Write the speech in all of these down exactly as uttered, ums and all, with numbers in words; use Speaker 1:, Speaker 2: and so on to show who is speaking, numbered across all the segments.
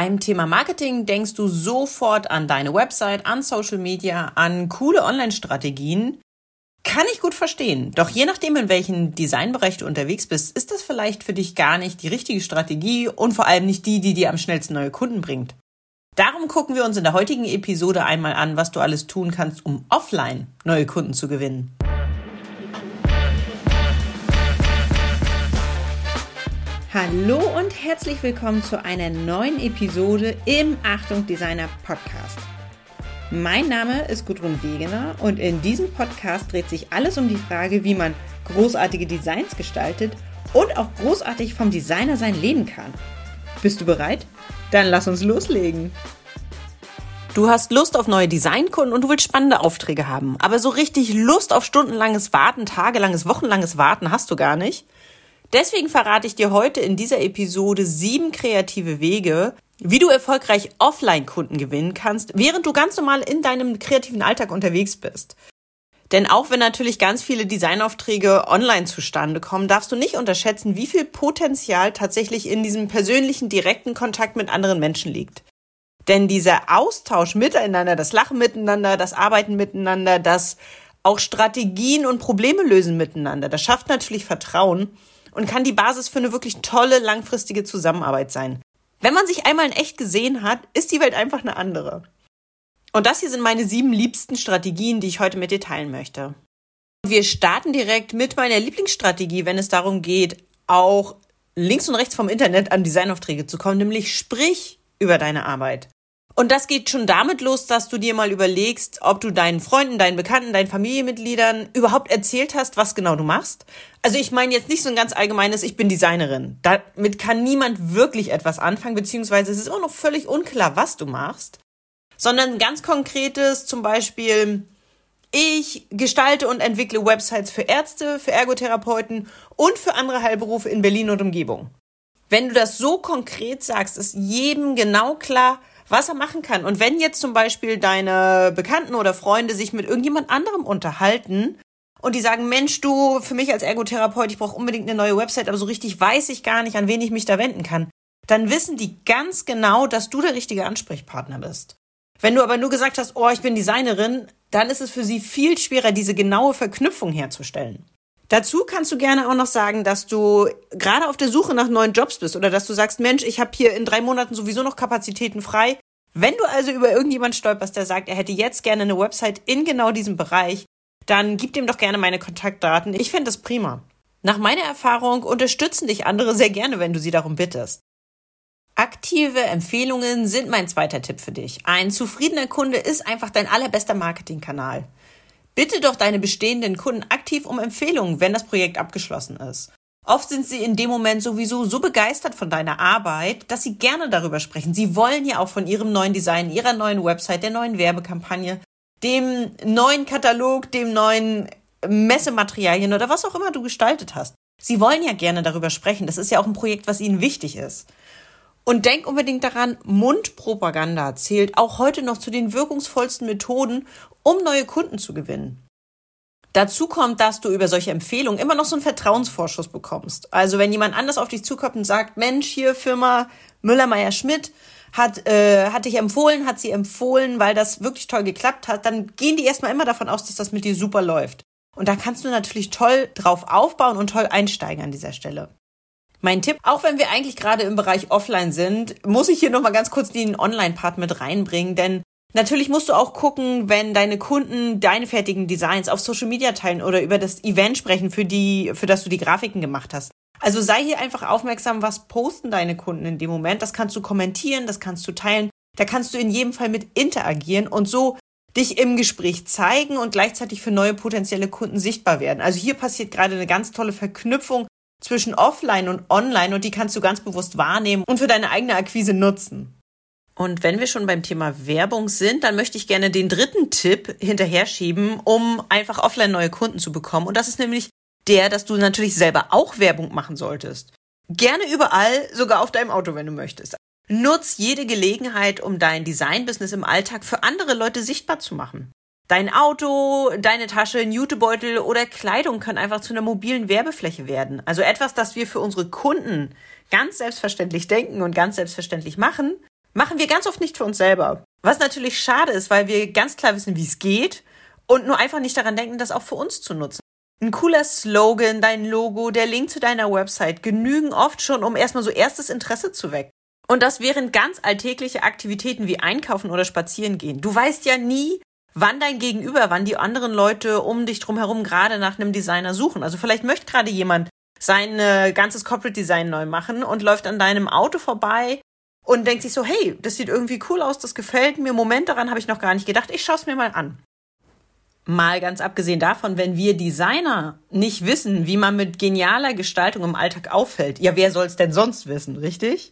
Speaker 1: Beim Thema Marketing denkst du sofort an deine Website, an Social Media, an coole Online-Strategien. Kann ich gut verstehen. Doch je nachdem, in welchem Designbereich du unterwegs bist, ist das vielleicht für dich gar nicht die richtige Strategie und vor allem nicht die, die dir am schnellsten neue Kunden bringt. Darum gucken wir uns in der heutigen Episode einmal an, was du alles tun kannst, um offline neue Kunden zu gewinnen. Hallo und herzlich willkommen zu einer neuen Episode im Achtung Designer Podcast. Mein Name ist Gudrun Wegener und in diesem Podcast dreht sich alles um die Frage, wie man großartige Designs gestaltet und auch großartig vom Designer sein leben kann. Bist du bereit? Dann lass uns loslegen. Du hast Lust auf neue Designkunden und du willst spannende Aufträge haben, aber so richtig Lust auf stundenlanges Warten, tagelanges, wochenlanges Warten hast du gar nicht. Deswegen verrate ich dir heute in dieser Episode sieben kreative Wege, wie du erfolgreich Offline-Kunden gewinnen kannst, während du ganz normal in deinem kreativen Alltag unterwegs bist. Denn auch wenn natürlich ganz viele Designaufträge online zustande kommen, darfst du nicht unterschätzen, wie viel Potenzial tatsächlich in diesem persönlichen, direkten Kontakt mit anderen Menschen liegt. Denn dieser Austausch miteinander, das Lachen miteinander, das Arbeiten miteinander, das auch Strategien und Probleme lösen miteinander, das schafft natürlich Vertrauen und kann die Basis für eine wirklich tolle, langfristige Zusammenarbeit sein. Wenn man sich einmal in echt gesehen hat, ist die Welt einfach eine andere. Und das hier sind meine sieben liebsten Strategien, die ich heute mit dir teilen möchte. Wir starten direkt mit meiner Lieblingsstrategie, wenn es darum geht, auch links und rechts vom Internet an Designaufträge zu kommen, nämlich sprich über deine Arbeit. Und das geht schon damit los, dass du dir mal überlegst, ob du deinen Freunden, deinen Bekannten, deinen Familienmitgliedern überhaupt erzählt hast, was genau du machst. Also ich meine jetzt nicht so ein ganz allgemeines, ich bin Designerin. Damit kann niemand wirklich etwas anfangen, beziehungsweise es ist immer noch völlig unklar, was du machst. Sondern ein ganz konkretes, zum Beispiel, ich gestalte und entwickle Websites für Ärzte, für Ergotherapeuten und für andere Heilberufe in Berlin und Umgebung. Wenn du das so konkret sagst, ist jedem genau klar, was er machen kann. Und wenn jetzt zum Beispiel deine Bekannten oder Freunde sich mit irgendjemand anderem unterhalten und die sagen, Mensch, du, für mich als Ergotherapeut, ich brauche unbedingt eine neue Website, aber so richtig weiß ich gar nicht, an wen ich mich da wenden kann, dann wissen die ganz genau, dass du der richtige Ansprechpartner bist. Wenn du aber nur gesagt hast, oh, ich bin Designerin, dann ist es für sie viel schwerer, diese genaue Verknüpfung herzustellen. Dazu kannst du gerne auch noch sagen, dass du gerade auf der Suche nach neuen Jobs bist oder dass du sagst, Mensch, ich habe hier in drei Monaten sowieso noch Kapazitäten frei. Wenn du also über irgendjemand stolperst, der sagt, er hätte jetzt gerne eine Website in genau diesem Bereich, dann gib dem doch gerne meine Kontaktdaten. Ich fände das prima. Nach meiner Erfahrung unterstützen dich andere sehr gerne, wenn du sie darum bittest. Aktive Empfehlungen sind mein zweiter Tipp für dich. Ein zufriedener Kunde ist einfach dein allerbester Marketingkanal. Bitte doch deine bestehenden Kunden aktiv um Empfehlungen, wenn das Projekt abgeschlossen ist. Oft sind sie in dem Moment sowieso so begeistert von deiner Arbeit, dass sie gerne darüber sprechen. Sie wollen ja auch von ihrem neuen Design, ihrer neuen Website, der neuen Werbekampagne, dem neuen Katalog, dem neuen Messematerialien oder was auch immer du gestaltet hast. Sie wollen ja gerne darüber sprechen. Das ist ja auch ein Projekt, was ihnen wichtig ist. Und denk unbedingt daran, Mundpropaganda zählt auch heute noch zu den wirkungsvollsten Methoden, um neue Kunden zu gewinnen. Dazu kommt, dass du über solche Empfehlungen immer noch so einen Vertrauensvorschuss bekommst. Also wenn jemand anders auf dich zukommt und sagt, Mensch, hier Firma Müller-Meyer-Schmidt hat, äh, hat dich empfohlen, hat sie empfohlen, weil das wirklich toll geklappt hat, dann gehen die erstmal immer davon aus, dass das mit dir super läuft. Und da kannst du natürlich toll drauf aufbauen und toll einsteigen an dieser Stelle. Mein Tipp, auch wenn wir eigentlich gerade im Bereich Offline sind, muss ich hier nochmal ganz kurz den Online-Part mit reinbringen, denn natürlich musst du auch gucken, wenn deine Kunden deine fertigen Designs auf Social Media teilen oder über das Event sprechen, für die, für das du die Grafiken gemacht hast. Also sei hier einfach aufmerksam, was posten deine Kunden in dem Moment. Das kannst du kommentieren, das kannst du teilen, da kannst du in jedem Fall mit interagieren und so dich im Gespräch zeigen und gleichzeitig für neue potenzielle Kunden sichtbar werden. Also hier passiert gerade eine ganz tolle Verknüpfung zwischen Offline und Online und die kannst du ganz bewusst wahrnehmen und für deine eigene Akquise nutzen. Und wenn wir schon beim Thema Werbung sind, dann möchte ich gerne den dritten Tipp hinterher schieben, um einfach offline neue Kunden zu bekommen. Und das ist nämlich der, dass du natürlich selber auch Werbung machen solltest. Gerne überall, sogar auf deinem Auto, wenn du möchtest. Nutz jede Gelegenheit, um dein Design-Business im Alltag für andere Leute sichtbar zu machen. Dein Auto, deine Tasche, ein Jutebeutel oder Kleidung können einfach zu einer mobilen Werbefläche werden. Also etwas, das wir für unsere Kunden ganz selbstverständlich denken und ganz selbstverständlich machen, Machen wir ganz oft nicht für uns selber. Was natürlich schade ist, weil wir ganz klar wissen, wie es geht und nur einfach nicht daran denken, das auch für uns zu nutzen. Ein cooler Slogan, dein Logo, der Link zu deiner Website genügen oft schon, um erstmal so erstes Interesse zu wecken. Und das wären ganz alltägliche Aktivitäten wie Einkaufen oder Spazieren gehen. Du weißt ja nie, wann dein Gegenüber, wann die anderen Leute um dich drum herum gerade nach einem Designer suchen. Also vielleicht möchte gerade jemand sein äh, ganzes Corporate Design neu machen und läuft an deinem Auto vorbei und denkt sich so, hey, das sieht irgendwie cool aus, das gefällt mir. Moment, daran habe ich noch gar nicht gedacht. Ich schaue es mir mal an. Mal ganz abgesehen davon, wenn wir Designer nicht wissen, wie man mit genialer Gestaltung im Alltag auffällt, ja, wer soll es denn sonst wissen, richtig?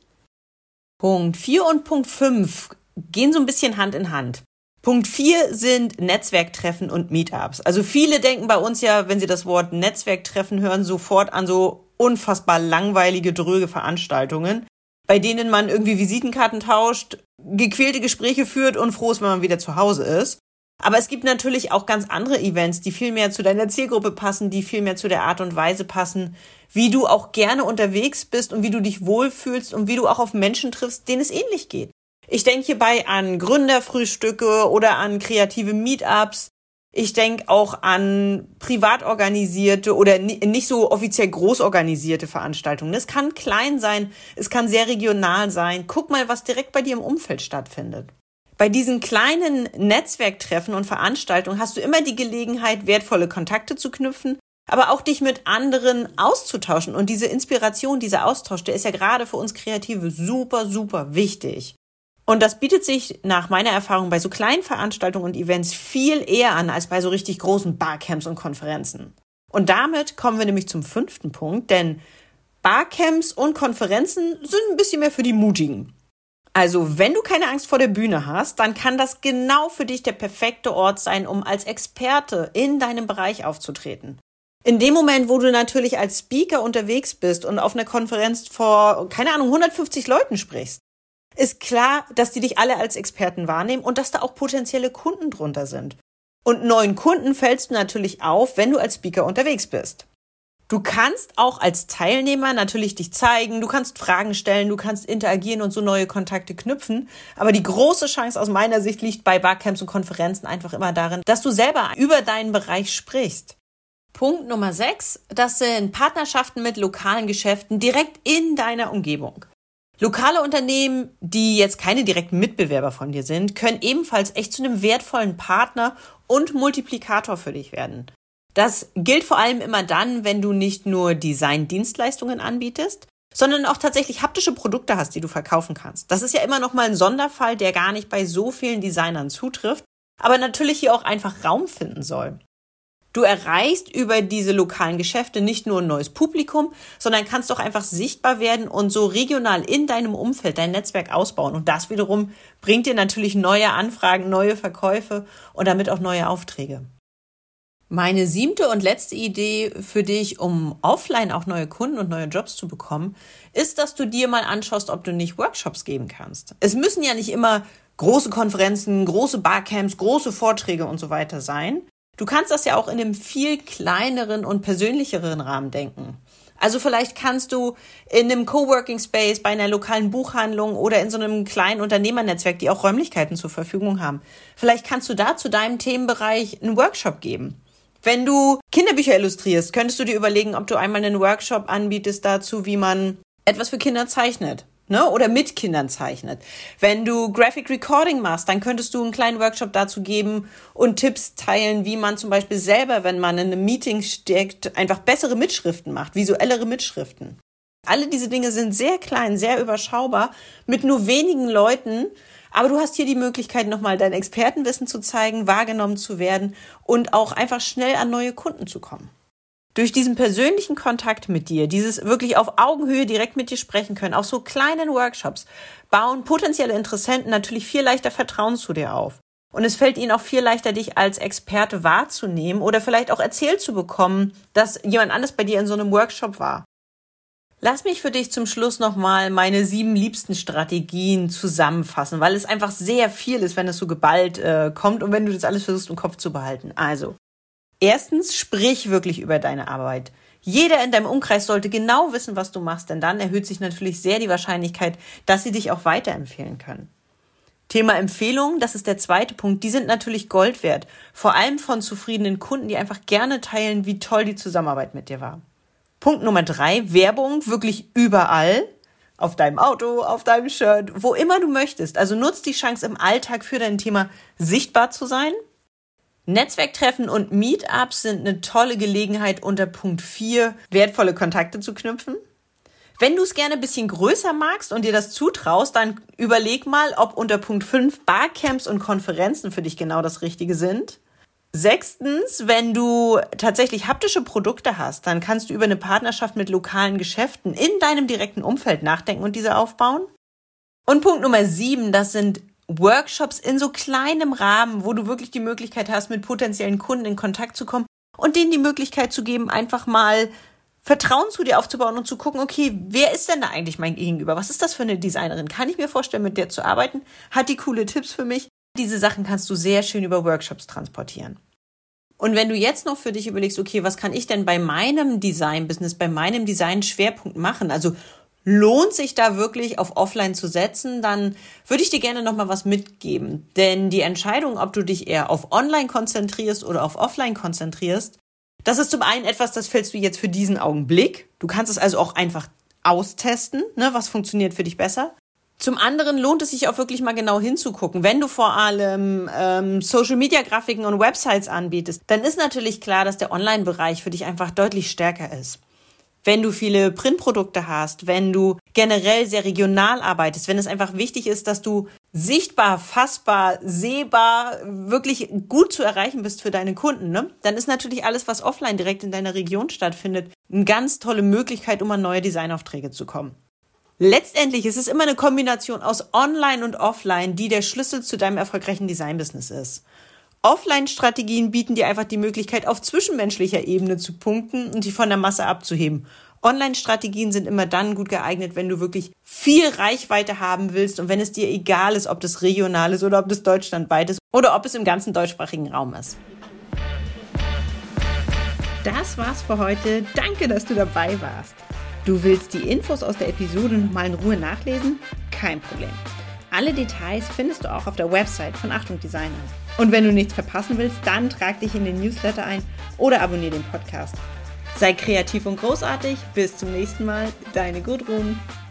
Speaker 1: Punkt vier und Punkt fünf gehen so ein bisschen Hand in Hand. Punkt vier sind Netzwerktreffen und Meetups. Also viele denken bei uns ja, wenn sie das Wort Netzwerktreffen hören, sofort an so unfassbar langweilige, dröge Veranstaltungen, bei denen man irgendwie Visitenkarten tauscht, gequälte Gespräche führt und froh ist, wenn man wieder zu Hause ist. Aber es gibt natürlich auch ganz andere Events, die viel mehr zu deiner Zielgruppe passen, die viel mehr zu der Art und Weise passen, wie du auch gerne unterwegs bist und wie du dich wohlfühlst und wie du auch auf Menschen triffst, denen es ähnlich geht. Ich denke hierbei an Gründerfrühstücke oder an kreative Meetups. Ich denke auch an privat organisierte oder nicht so offiziell groß organisierte Veranstaltungen. Es kann klein sein, es kann sehr regional sein. Guck mal, was direkt bei dir im Umfeld stattfindet. Bei diesen kleinen Netzwerktreffen und Veranstaltungen hast du immer die Gelegenheit, wertvolle Kontakte zu knüpfen, aber auch dich mit anderen auszutauschen. Und diese Inspiration, dieser Austausch, der ist ja gerade für uns Kreative super, super wichtig. Und das bietet sich nach meiner Erfahrung bei so kleinen Veranstaltungen und Events viel eher an als bei so richtig großen Barcamps und Konferenzen. Und damit kommen wir nämlich zum fünften Punkt, denn Barcamps und Konferenzen sind ein bisschen mehr für die Mutigen. Also wenn du keine Angst vor der Bühne hast, dann kann das genau für dich der perfekte Ort sein, um als Experte in deinem Bereich aufzutreten. In dem Moment, wo du natürlich als Speaker unterwegs bist und auf einer Konferenz vor, keine Ahnung, hundertfünfzig Leuten sprichst, ist klar, dass die dich alle als Experten wahrnehmen und dass da auch potenzielle Kunden drunter sind. Und neuen Kunden fällst du natürlich auf, wenn du als Speaker unterwegs bist. Du kannst auch als Teilnehmer natürlich dich zeigen, du kannst Fragen stellen, du kannst interagieren und so neue Kontakte knüpfen. Aber die große Chance aus meiner Sicht liegt bei Barcamps und Konferenzen einfach immer darin, dass du selber über deinen Bereich sprichst. Punkt Nummer sechs, das sind Partnerschaften mit lokalen Geschäften direkt in deiner Umgebung. Lokale Unternehmen, die jetzt keine direkten Mitbewerber von dir sind, können ebenfalls echt zu einem wertvollen Partner und Multiplikator für dich werden. Das gilt vor allem immer dann, wenn du nicht nur Design-Dienstleistungen anbietest, sondern auch tatsächlich haptische Produkte hast, die du verkaufen kannst. Das ist ja immer noch mal ein Sonderfall, der gar nicht bei so vielen Designern zutrifft, aber natürlich hier auch einfach Raum finden soll. Du erreichst über diese lokalen Geschäfte nicht nur ein neues Publikum, sondern kannst auch einfach sichtbar werden und so regional in deinem Umfeld dein Netzwerk ausbauen. Und das wiederum bringt dir natürlich neue Anfragen, neue Verkäufe und damit auch neue Aufträge. Meine siebte und letzte Idee für dich, um offline auch neue Kunden und neue Jobs zu bekommen, ist, dass du dir mal anschaust, ob du nicht Workshops geben kannst. Es müssen ja nicht immer große Konferenzen, große Barcamps, große Vorträge und so weiter sein. Du kannst das ja auch in einem viel kleineren und persönlicheren Rahmen denken. Also vielleicht kannst du in einem Coworking Space, bei einer lokalen Buchhandlung oder in so einem kleinen Unternehmernetzwerk, die auch Räumlichkeiten zur Verfügung haben. Vielleicht kannst du da zu deinem Themenbereich einen Workshop geben. Wenn du Kinderbücher illustrierst, könntest du dir überlegen, ob du einmal einen Workshop anbietest dazu, wie man etwas für Kinder zeichnet, ne? Oder mit Kindern zeichnet. Wenn du Graphic Recording machst, dann könntest du einen kleinen Workshop dazu geben und Tipps teilen, wie man zum Beispiel selber, wenn man in einem Meeting steckt, einfach bessere Mitschriften macht, visuellere Mitschriften. Alle diese Dinge sind sehr klein, sehr überschaubar, mit nur wenigen Leuten. Aber du hast hier die Möglichkeit, nochmal dein Expertenwissen zu zeigen, wahrgenommen zu werden und auch einfach schnell an neue Kunden zu kommen. Durch diesen persönlichen Kontakt mit dir, dieses wirklich auf Augenhöhe direkt mit dir sprechen können, auf so kleinen Workshops, bauen potenzielle Interessenten natürlich viel leichter Vertrauen zu dir auf. Und es fällt ihnen auch viel leichter, dich als Experte wahrzunehmen oder vielleicht auch erzählt zu bekommen, dass jemand anderes bei dir in so einem Workshop war. Lass mich für dich zum Schluss nochmal meine sieben liebsten Strategien zusammenfassen, weil es einfach sehr viel ist, wenn es so geballt äh, kommt und wenn du das alles versuchst im Kopf zu behalten. Also, erstens, sprich wirklich über deine Arbeit. Jeder in deinem Umkreis sollte genau wissen, was du machst, denn dann erhöht sich natürlich sehr die Wahrscheinlichkeit, dass sie dich auch weiterempfehlen können. Thema Empfehlungen, das ist der zweite Punkt, die sind natürlich Gold wert. Vor allem von zufriedenen Kunden, die einfach gerne teilen, wie toll die Zusammenarbeit mit dir war. Punkt Nummer drei, Werbung wirklich überall. Auf deinem Auto, auf deinem Shirt, wo immer du möchtest. Also nutzt die Chance im Alltag für dein Thema sichtbar zu sein. Netzwerktreffen und Meetups sind eine tolle Gelegenheit, unter Punkt vier wertvolle Kontakte zu knüpfen. Wenn du es gerne ein bisschen größer magst und dir das zutraust, dann überleg mal, ob unter Punkt fünf Barcamps und Konferenzen für dich genau das Richtige sind. Sechstens, wenn du tatsächlich haptische Produkte hast, dann kannst du über eine Partnerschaft mit lokalen Geschäften in deinem direkten Umfeld nachdenken und diese aufbauen. Und Punkt Nummer sieben, das sind Workshops in so kleinem Rahmen, wo du wirklich die Möglichkeit hast, mit potenziellen Kunden in Kontakt zu kommen und denen die Möglichkeit zu geben, einfach mal Vertrauen zu dir aufzubauen und zu gucken, okay, wer ist denn da eigentlich mein Gegenüber? Was ist das für eine Designerin? Kann ich mir vorstellen, mit der zu arbeiten? Hat die coole Tipps für mich? Diese Sachen kannst du sehr schön über Workshops transportieren. Und wenn du jetzt noch für dich überlegst, okay, was kann ich denn bei meinem Design-Business, bei meinem Design-Schwerpunkt machen? Also lohnt sich da wirklich auf Offline zu setzen, dann würde ich dir gerne noch mal was mitgeben. Denn die Entscheidung, ob du dich eher auf Online konzentrierst oder auf Offline konzentrierst, das ist zum einen etwas, das fällst du jetzt für diesen Augenblick. Du kannst es also auch einfach austesten, ne, was funktioniert für dich besser. Zum anderen lohnt es sich auch wirklich mal genau hinzugucken. Wenn du vor allem ähm, Social-Media-Grafiken und Websites anbietest, dann ist natürlich klar, dass der Online-Bereich für dich einfach deutlich stärker ist. Wenn du viele Printprodukte hast, wenn du generell sehr regional arbeitest, wenn es einfach wichtig ist, dass du sichtbar, fassbar, sehbar, wirklich gut zu erreichen bist für deine Kunden, ne? Dann ist natürlich alles, was offline direkt in deiner Region stattfindet, eine ganz tolle Möglichkeit, um an neue Designaufträge zu kommen. Letztendlich ist es immer eine Kombination aus Online und Offline, die der Schlüssel zu deinem erfolgreichen Design-Business ist. Offline-Strategien bieten dir einfach die Möglichkeit, auf zwischenmenschlicher Ebene zu punkten und dich von der Masse abzuheben. Online-Strategien sind immer dann gut geeignet, wenn du wirklich viel Reichweite haben willst und wenn es dir egal ist, ob das regional ist oder ob das deutschlandweit ist oder ob es im ganzen deutschsprachigen Raum ist. Das war's für heute. Danke, dass du dabei warst. Du willst die Infos aus der Episode nochmal in Ruhe nachlesen? Kein Problem. Alle Details findest du auch auf der Website von Achtung Designer. Und wenn du nichts verpassen willst, dann trag dich in den Newsletter ein oder abonniere den Podcast. Sei kreativ und großartig. Bis zum nächsten Mal. Deine Gudrun.